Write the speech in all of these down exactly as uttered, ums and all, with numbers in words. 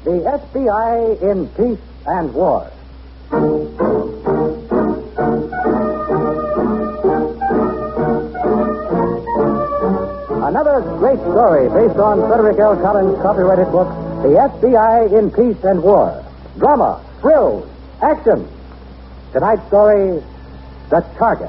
The F B I in Peace and War. Another great story based on Frederick L. Collins' copyrighted book, The F B I in Peace and War. Drama, thrills, action. Tonight's story, The Target.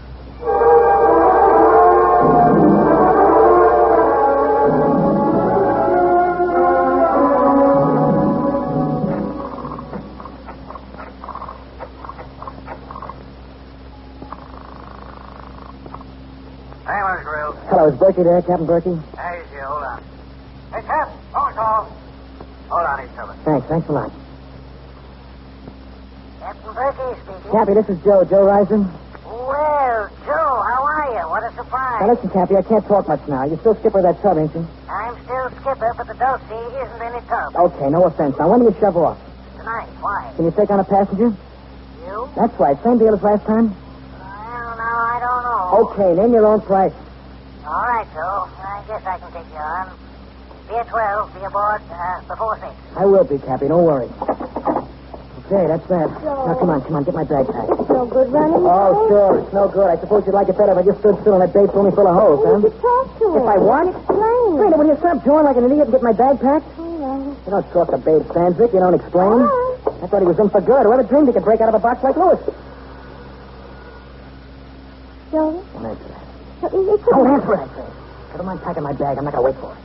Hello, is Berkey there, Captain Berkey? Hey, easy, hold on. Hey, Cap, phone call. Hold on, he's coming. Thanks, thanks a lot. Captain Berkey speaking. Cappy, this is Joe, Joe Reiser. Well, Joe, how are you? What a surprise. Now, listen, Cappy, I can't talk much now. You're still skipper of that tub, ain't you? I'm still skipper, but the Dulce isn't any tub. Okay, no offense. Now, when do you shove off? Tonight. Why? Can you take on a passenger? You? That's right. Same deal as last time? Well, now, I don't know. Okay, name your own price. All right, Joe. I guess I can take you on. Pier twelve, be aboard uh, before six. I will be, Cappy. Don't worry. Okay, that's that. Joe. Now, come on, come on. Get my bag packed. It's no good running. Oh, sure. It's no good. I suppose you'd like it better if I just stood still in that base only full of holes, Well, huh? you talk to him. If I what? Explain. Wait, when you stop chewing like an idiot and get my bag packed? All right. You don't talk to Babe Stanzik. You don't explain. All right. I thought he was in for good. Whoever dreamed he could break out of a box like Lewis. Joe? Don't answer that. It's a... Don't answer it, I say. I don't mind packing my bag. I'm not going to wait for it.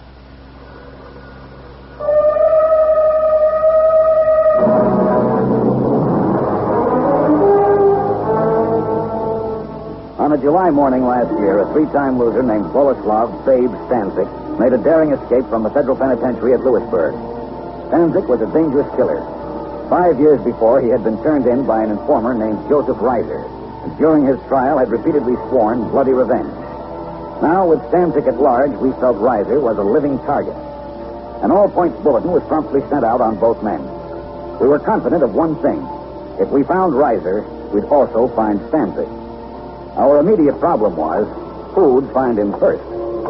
On a July morning last year, a three-time loser named Boleslav Babe Stanzik made a daring escape from the federal penitentiary at Lewisburg. Stanzik was a dangerous killer. Five years before, he had been turned in by an informer named Joseph Reiser, and during his trial had repeatedly sworn bloody revenge. Now, with Stanzik at large, we felt Reiser was a living target. An all-points bulletin was promptly sent out on both men. We were confident of one thing. If we found Reiser, we'd also find Stanzik. Our immediate problem was, who'd find him first?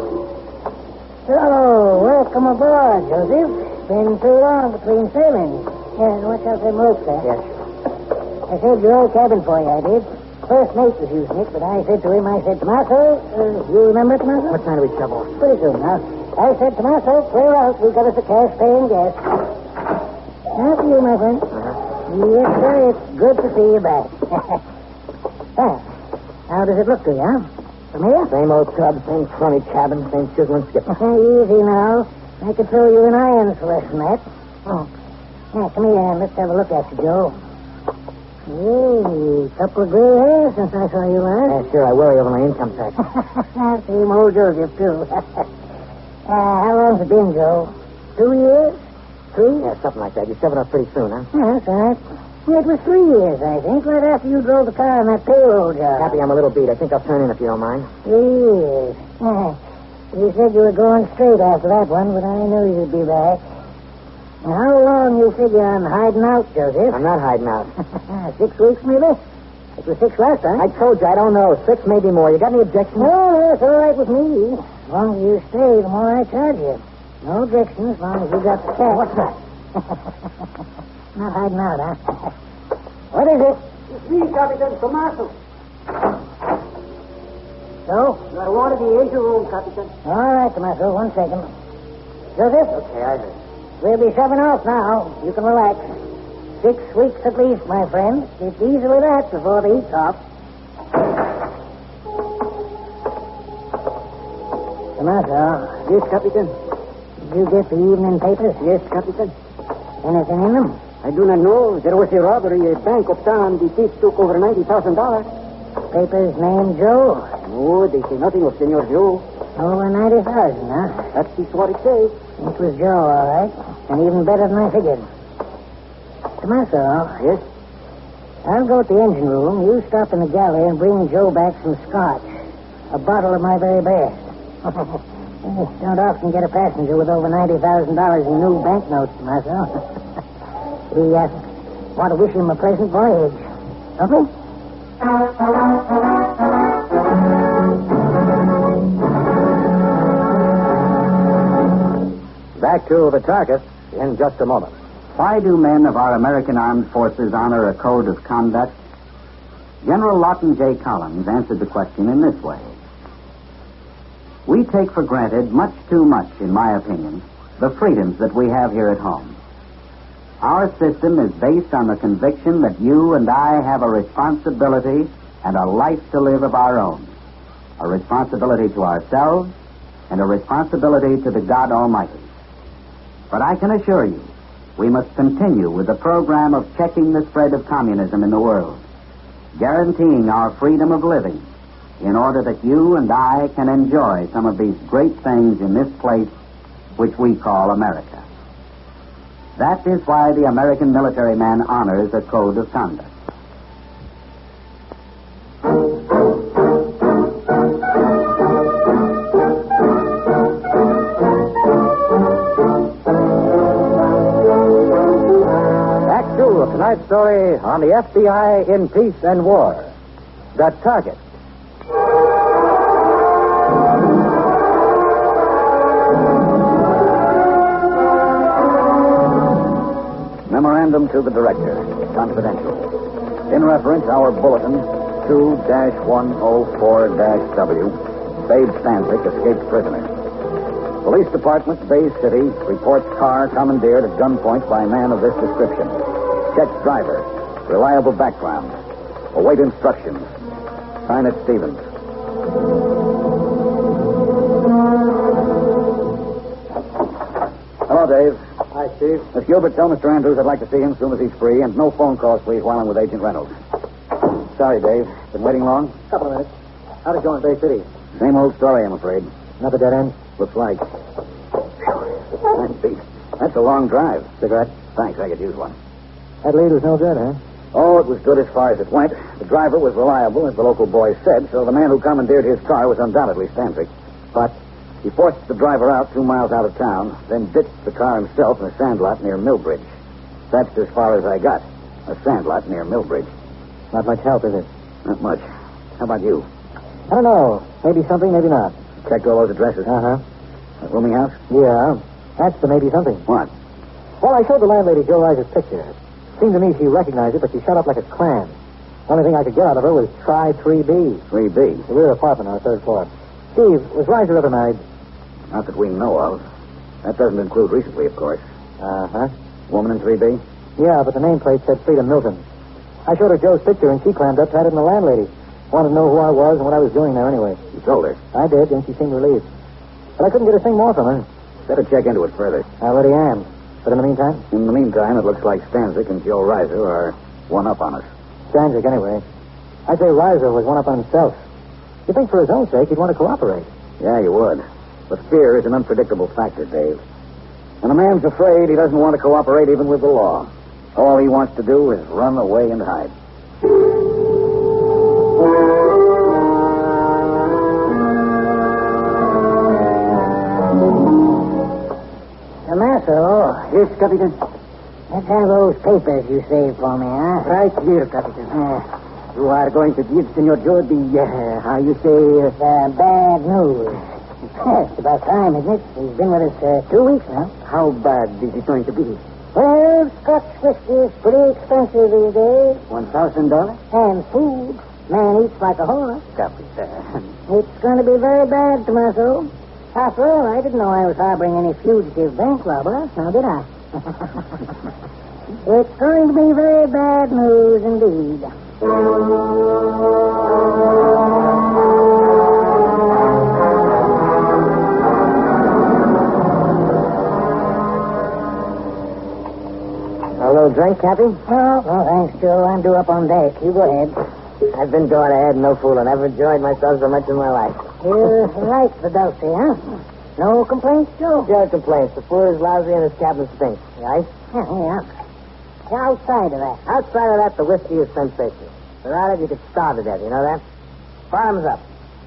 So, welcome aboard, Joseph. Been too long between sailings. Yeah, watch out them ropes there. Yes. I saved your old cabin for you, I did. First mate was using it, but I said to him, I said, Tomaso, uh, you remember it, Tomaso? What time do we shove off? Pretty soon now. I said, Tomaso, clear out. We've got us a cash paying guest. After you, my friend. Uh-huh. Yes, sir. It's good to see you back. Well, how does it look to you, huh? Familiar? Same old tub, same crummy cabin, same chiseling skipper. Easy now. I could throw you in irons for less than that. Oh. Now, come here and let's have a look at you, Joe. Hey, couple of gray hairs since I saw you last. Yeah, sure, I worry over my income tax. Same old Joseph, too. uh, how long's it been, Joe? Two years? Three? Yeah, something like that. You're shoving off pretty soon, huh? Yeah, that's right. It was three years, I think, right after you drove the car on that payroll job. Happy I'm a little beat. I think I'll turn in if you don't mind. Three years. Yeah. You said you were going straight after that one, but I knew you'd be back. Now, how long you figure on hiding out, Joseph? I'm not hiding out. Six weeks, maybe? It was six last time. I told you, I don't know. Six, maybe more. You got any objections? No, that's all right with me. As long as you stay, the more I charge you. No objections, as long as you got the cash. What's that? Not hiding out, huh? What is it? It's me, Capitan Tomaso. So? I wanted the engine room, Capitan. All right, Tomaso, one second. Joseph? Okay, I heard. We'll be shoving off now. You can relax. Six weeks at least, my friend. It's easily that before the heat's off. Tomaso. Yes, Capitan. Did you get the evening papers? Yes, Capitan. Anything in them? I do not know. There was a robbery. A bank of town. The thief took over ninety thousand dollars. Papers named Joe. No, they say nothing of Senor Joe. Over ninety thousand, huh? That is what it says. It was Joe, all right. And even better than I figured. Tomaso. Yes? I'll go to the engine room. You stop in the galley and bring Joe back some scotch. A bottle of my very best. Don't often get a passenger with over ninety thousand dollars in new banknotes, Tomaso. We uh, want to wish him a pleasant voyage. Don't we? Back to the Target. in just a moment. Why do men of our American Armed Forces honor a code of conduct? General Lawton J. Collins answered the question in this way. We take for granted much too much, in my opinion, the freedoms that we have here at home. Our system is based on the conviction that you and I have a responsibility and a life to live of our own. A responsibility to ourselves and a responsibility to the God Almighty. But I can assure you, we must continue with the program of checking the spread of communism in the world, guaranteeing our freedom of living in order that you and I can enjoy some of these great things in this place which we call America. That is why the American military man honors a code of conduct. Act two of tonight's story on the F B I in Peace and War. The Target. Memorandum to the Director. Confidential. In reference, our bulletin two dash one oh four dash W, Babe Stanzik, escaped prisoner. Police Department, Bay City, reports car commandeered at gunpoint by man of this description. Checks driver. Reliable background. Await instructions. Sign it, Stevens. Hello, Dave. Hi, Steve. Miss Gilbert, tell Mister Andrews I'd like to see him as soon as he's free, and no phone calls, please, while I'm with Agent Reynolds. Sorry, Dave. Been waiting long? Couple of minutes. How'd it go in Bay City? Same old story, I'm afraid. Another dead end? Looks like. Nice beat. That's a long drive. Cigarette? Thanks, I could use one. That lead was no good, huh? Oh, it was good as far as it went. The driver was reliable, as the local boys said, so the man who commandeered his car was undoubtedly Stanzik. But he forced the driver out two miles out of town, then ditched the car himself in a sandlot near Millbridge. That's as far as I got. A sandlot near Millbridge. Not much help, is it? Not much. How about you? I don't know. Maybe something, maybe not. Checked all those addresses? Uh-huh. That rooming house? Yeah. That's the maybe something. What? Well, I showed the landlady Joe Rice's picture. Seemed to me she recognized it, but she shut up like a clam. Only thing I could get out of her was try three B. three B? The rear apartment on the third floor. Steve, was Ricer ever married? Not that we know of. That doesn't include recently, of course. Uh-huh. Woman in three B? Yeah, but the nameplate said Frida Milton. I showed her Joe's picture, and she clammed up, tried it in the landlady. Wanted to know who I was and what I was doing there anyway. You told her? I did, and she seemed relieved. But I couldn't get a thing more from her. Better check into it further. I already am. But in the meantime? In the meantime, it looks like Stanzik and Joe Reiser are one up on us. Stanzik, anyway. I'd say Reiser was one up on himself. You'd think for his own sake he'd want to cooperate. Yeah, you would. But fear is an unpredictable factor, Dave. And a man's afraid he doesn't want to cooperate even with the law. All he wants to do is run away and hide. Tomaso, Yes, Captain. let's have those papers you saved for me, huh? Right here, Captain. Uh, You are going to give Senor Joe the, uh, how you say... it's uh, bad news. It's about time, isn't it? He's been with us uh, two weeks now. How bad is it going to be? Well, Scotch whiskey is pretty expensive these days. One thousand dollars? And food. Man eats like a horse. Captain. It's going to be very bad, Tomaso. After all, I didn't know I was harboring any fugitive bank robbers, now did I? It's going to be very bad news indeed. A little drink, Cappy? Oh, no, thanks, Joe. I'm due up on deck. You go ahead. I've been going ahead, no fooling. I've enjoyed myself so much in my life. You like the Dulce, huh? No complaints, Joe? Joe complaints. The food is lousy and his cabin stinks. Right? Yeah, yeah. Outside of that. Outside of that, the whiskey is sensational. Without it, you could starve to death. You know that? Bottoms up.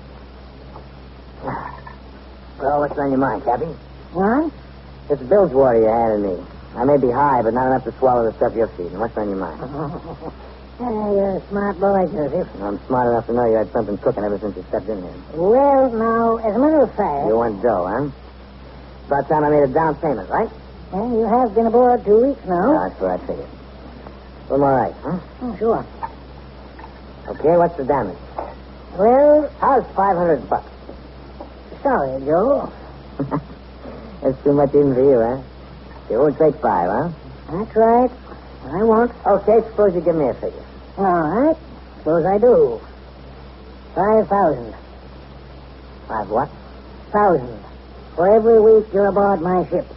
Well, what's on your mind, Cappy? What? It's bilge water you handed me. I may be high, but not enough to swallow the stuff you're feeding. What's on your mind? Yeah, you're a smart boy, Joseph. I'm smart enough to know you had something cooking ever since you stepped in here. Well, now, as a matter of fact... You want dough, huh? About time I made a down payment, right? Well, you have been aboard two weeks now. No, that's what I figured. I'm all right, huh? Oh, sure. Okay, what's the damage? Well, How's five hundred bucks? sorry, Joe. That's too much even for you, huh? You won't take five, huh? That's right. I won't. Okay, suppose you give me a figure. All right. Suppose I do. Five thousand. Five what? Thousand. For every week you're aboard my ship.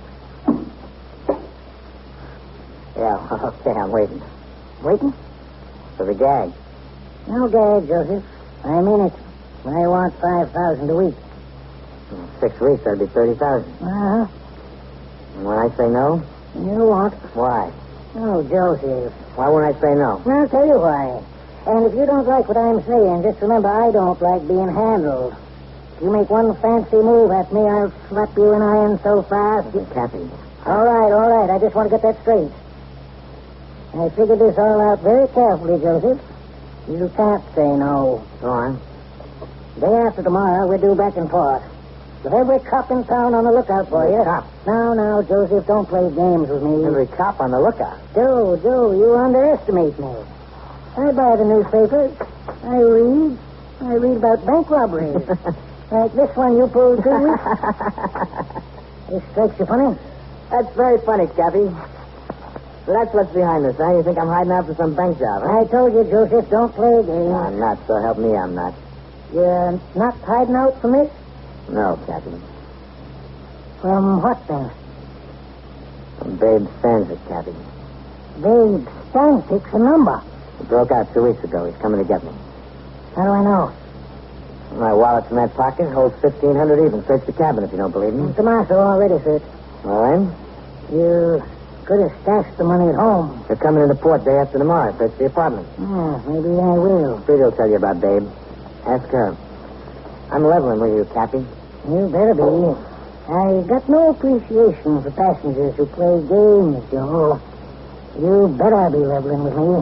Yeah, okay, I'm waiting. Waiting? For the gag. No gag, Joseph. I mean it. I want five thousand a week. In six weeks, that'd be thirty thousand. Uh-huh. And when I say no? You won't. Why? Oh, Joseph. Why won't I say no? I'll tell you why. And if you don't like what I'm saying, just remember I don't like being handled. If you make one fancy move at me, I'll slap you in iron so fast. You... Kathy. All right, all right. I just want to get that straight. I figured this all out very carefully, Joseph. You can't say no. Go on. Day after tomorrow, we're due back in port. With every cop in town on the lookout for Every you. cop? Now, now, Joseph, don't play games with me. Every cop on the lookout. Joe, Joe, you underestimate me. I buy the newspapers. I read. I read about bank robberies. Like this one you pulled two weeks. This strikes you funny? That's very funny, Kathy. So that's what's behind this, huh? You think I'm hiding out for some bank job, huh? I told you, Joseph, don't play games. No, I'm not, so help me, I'm not. You're not hiding out from this? No, Kathy. From what, then? From Babe Stanzik, Kathy. Babe Stanzik's a number. He broke out two weeks ago. He's coming to get me. How do I know? My wallet's in that pocket. Holds fifteen hundred even. Search the cabin if you don't believe me. Tomaso already searched. All right. You could have stashed the money at home. They're coming into port day after tomorrow. Search the apartment. Oh, maybe I will. Frida will tell you about Babe. Ask her. I'm leveling with you, Cappy. You better be. I got no appreciation for passengers who play games, Joe. You better be leveling with me.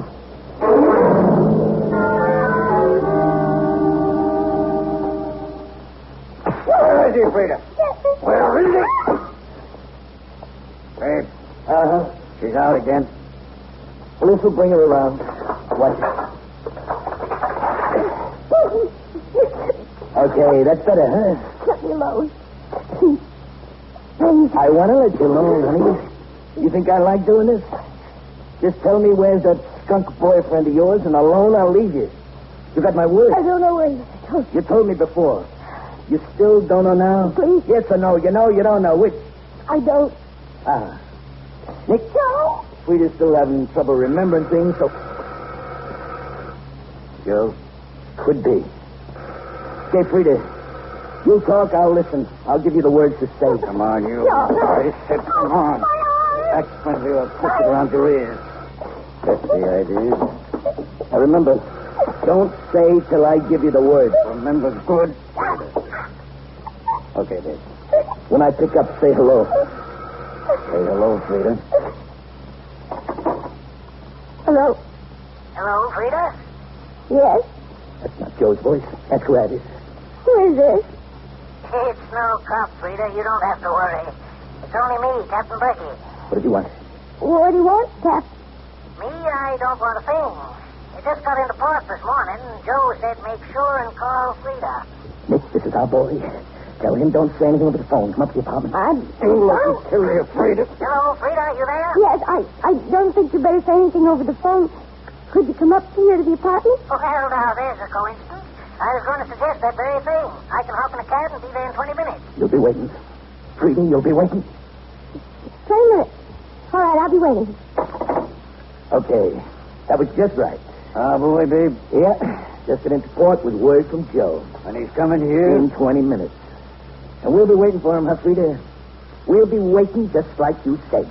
Where is he, Frida? Where is he? Babe. Uh-huh. She's out again. Police will bring her around. Watch it. Okay, that's better, huh? Let me alone. I want to let you alone, honey. You think I like doing this? Just tell me where's that skunk boyfriend of yours, and alone I'll leave you. You got my word. I don't know where he is. I told you. You told me before. You still don't know now? Please. Yes or no? You know, you don't know. Which? I don't. Ah. Nick? No. Frida's still having trouble remembering things, so... Joe? Could be. Okay, Frida. You talk, I'll listen. I'll give you the words to say. Come on, you. No. I said, come on. My arm. Act friendly or I'll twist it around your ears. That's the idea. Now remember, don't say till I give you the word. Remember good. Okay, Dave. When I pick up, say hello. Say hello, Frida. Hello. Hello, Frida? Yes. That's not Joe's voice. That's Gladys. Who is this? It's no cop, Frida. You don't have to worry. It's only me, Captain Berkey. What did you want? What do you want, Cap? Me, I don't want a thing. I just got into port this morning. Joe said make sure and call Frida. Nick, this is our boy. Tell him don't say anything over the phone. Come up to the apartment. I'm... Look, kill you, Frida. Hello, Frida, you there? Yes, I, I don't think you better say anything over the phone. Could you come up here to the apartment? Well, now, there's a coincidence. I was going to suggest that very thing. I can hop in a cab and be there in twenty minutes. You'll be waiting. Frida, you'll be waiting. twenty minutes. All right, I'll be waiting. Okay. That was just right. Ah, boy, babe. Yeah. Just got into port with word from Joe. And he's coming here? In twenty minutes. And we'll be waiting for him, huh, Frida? We'll be waiting just like you said.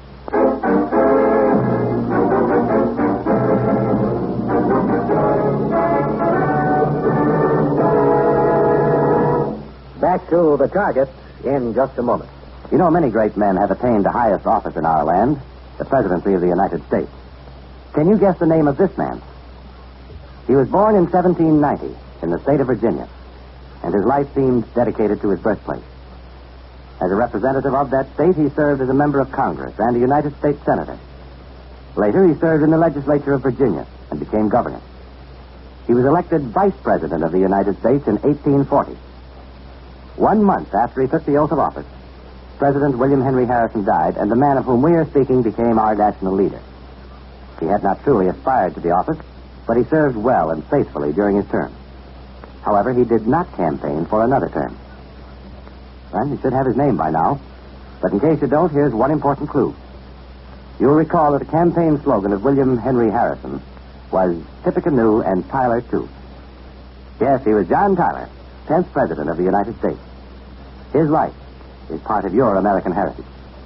Back to the target in just a moment. You know, many great men have attained the highest office in our land, the presidency of the United States. Can you guess the name of this man? He was born in seventeen ninety in the state of Virginia, and his life seemed dedicated to his birthplace. As a representative of that state, he served as a member of Congress and a United States Senator. Later, he served in the legislature of Virginia and became governor. He was elected vice president of the United States in eighteen forty. One month after he took the oath of office, President William Henry Harrison died, and the man of whom we are speaking became our national leader. He had not truly aspired to the office, but he served well and faithfully during his term. However, he did not campaign for another term. Well, you should have his name by now. But in case you don't, here's one important clue. You'll recall that the campaign slogan of William Henry Harrison was Tippecanoe and Tyler, too. Yes, he was John Tyler, tenth President of the United States. His life is part of your American heritage.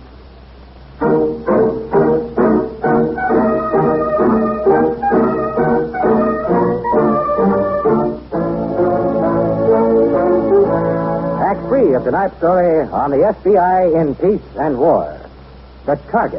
Act three of tonight's story on the F B I in Peace and War. The Target.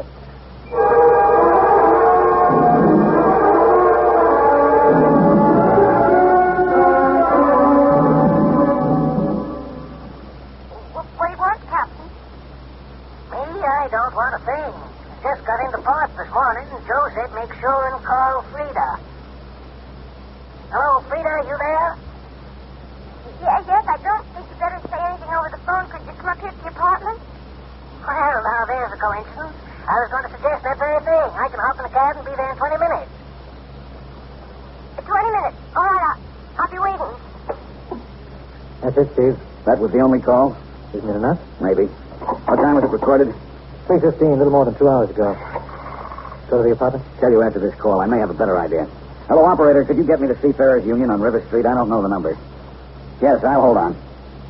Just got into port this morning, and Joe said make sure and call Frida. Hello, Frida, you there? Yeah, yes, I don't think you better say anything over the phone. Could you come up here to the apartment? Well, now there's a coincidence. I was going to suggest that very thing. I can hop in the cab and be there in twenty minutes. twenty minutes. All right, I'll, I'll be waiting. That's it, Steve. That was the only call? Isn't it enough? Maybe. What time was it recorded? three fifteen, a little more than two hours ago. Go to the apartment? Tell you after this call. I may have a better idea. Hello, operator. Could you get me the Seafarers Union on River Street? I don't know the number. Yes, I'll hold on.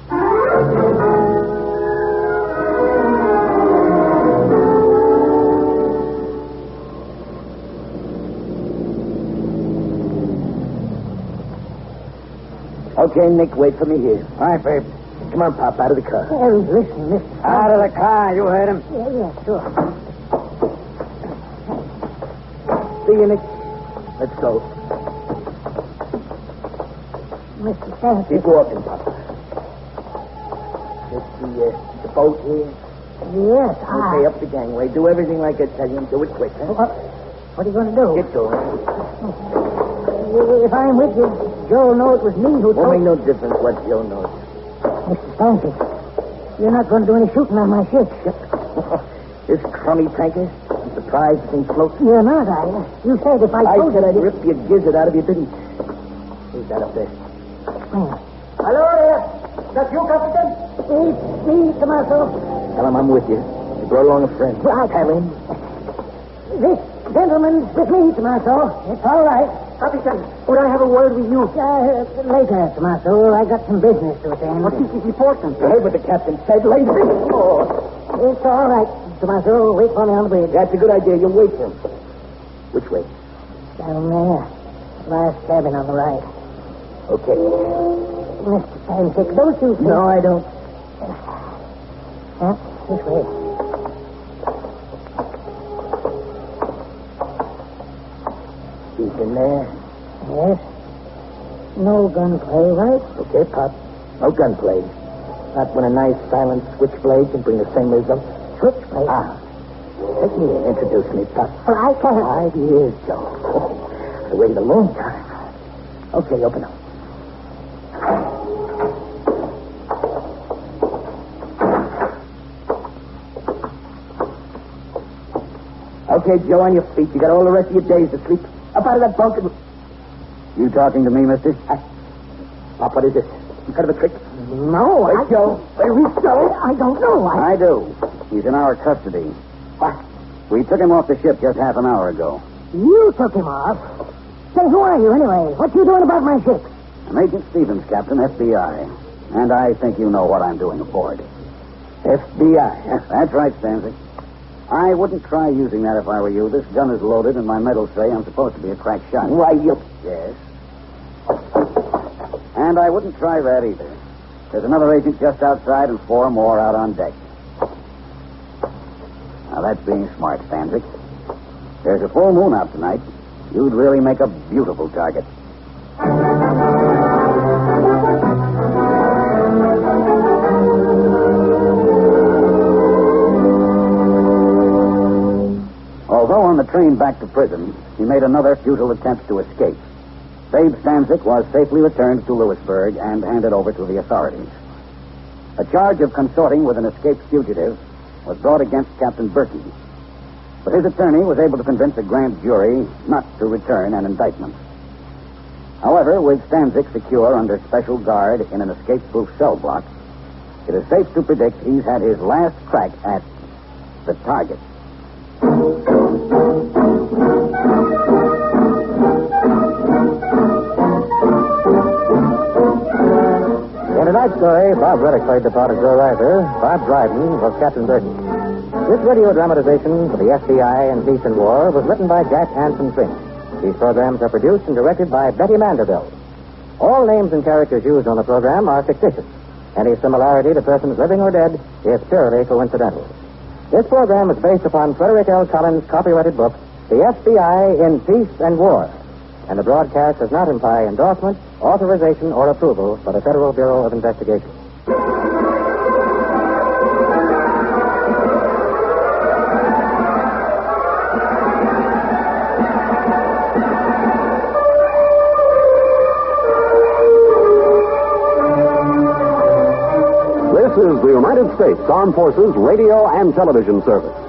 Okay, Nick, wait for me here. All right, babe. Come on, Pop, out of the car. Hey, listen, mister. Out of the car, you heard him. Yeah, yeah, sure. See you, Nick. Let's go. Mister Stanton. Keep walking, Pop. Let's see, uh, the boat here. Yes, Okay, I... up the gangway. Do everything like I tell you and do it quick, huh? What, what are you going to do? Get going. If I'm with you, Joe will know it was me who Won't told... make no difference what Joe knows. Mister Stanton, you're not going to do any shooting on my ship. This crummy tanker? I'm surprised the thing floats. You're not, are you? You said if I I told said you... I'd rip your gizzard out if you didn't. Who's that up there? Oh. Hello there. Is that you, Captain? It's me, Tommaso. Tell him I'm with you. You brought along a friend. Right. Tell him. This gentleman's with me, Tommaso. It's all right. Captain, would I have a word with you? Uh, later, Tommaso. I got some business to attend. What is this important? You heard what the captain said. Later. Oh. It's all right, Tommaso. Wait for me on the bridge. That's a good idea. You'll wait for him. Which way? Down there. Last cabin on the right. Okay. Mister Pancake, don't you think... No, I don't. Huh? This way. He's in there. Yes. No gunplay, right? Okay, Pop. No gunplay. Not when a nice silent switchblade can bring the same result. Switchblade? Ah. Take me in. Introduce me, Pop. Well, I can't... Five years, Joe. Oh, I waited a long time. Okay, open up. Okay, Joe, on your feet. You got all the rest of your days to sleep. Up out of that bunk and... You talking to me, mister? I... Pop, what is this? Some kind of a trick? No, Wait, I... Joe. Wait, who's Joe? I don't know. I... I do. He's in our custody. What? We took him off the ship just half an hour ago. You took him off. Say, who are you, anyway? What you doing about my ship? I'm Agent Stevens, Captain, F B I. And I think you know what I'm doing aboard. F B I. That's right, Stanzik. I wouldn't try using that if I were you. This gun is loaded, and my medals say I'm supposed to be a crack shot. Why, you... Yes. And I wouldn't try that either. There's another agent just outside and four more out on deck. Now, that's being smart, Stanzik. There's a full moon out tonight. You'd really make a beautiful target. train back to prison, he made another futile attempt to escape. Babe Stanzik was safely returned to Lewisburg and handed over to the authorities. A charge of consorting with an escaped fugitive was brought against Captain Berkey. But his attorney was able to convince a grand jury not to return an indictment. However, with Stanzik secure under special guard in an escape-proof cell block, it is safe to predict he's had his last crack at the target. In tonight's story, Bob Reddick played the part of Joe Reiser. Bob Dryden was Captain Burton. This radio dramatization for the F B I in Peace and War was written by Jack Anson Fink. These programs are produced and directed by Betty Mandeville. All names and characters used on the program are fictitious. Any similarity to persons living or dead is purely coincidental. This program is based upon Frederick L. Collins' copyrighted book, The F B I in Peace and War, and the broadcast does not imply endorsement, authorization, or approval by the Federal Bureau of Investigation. This is the United States Armed Forces Radio and Television Service.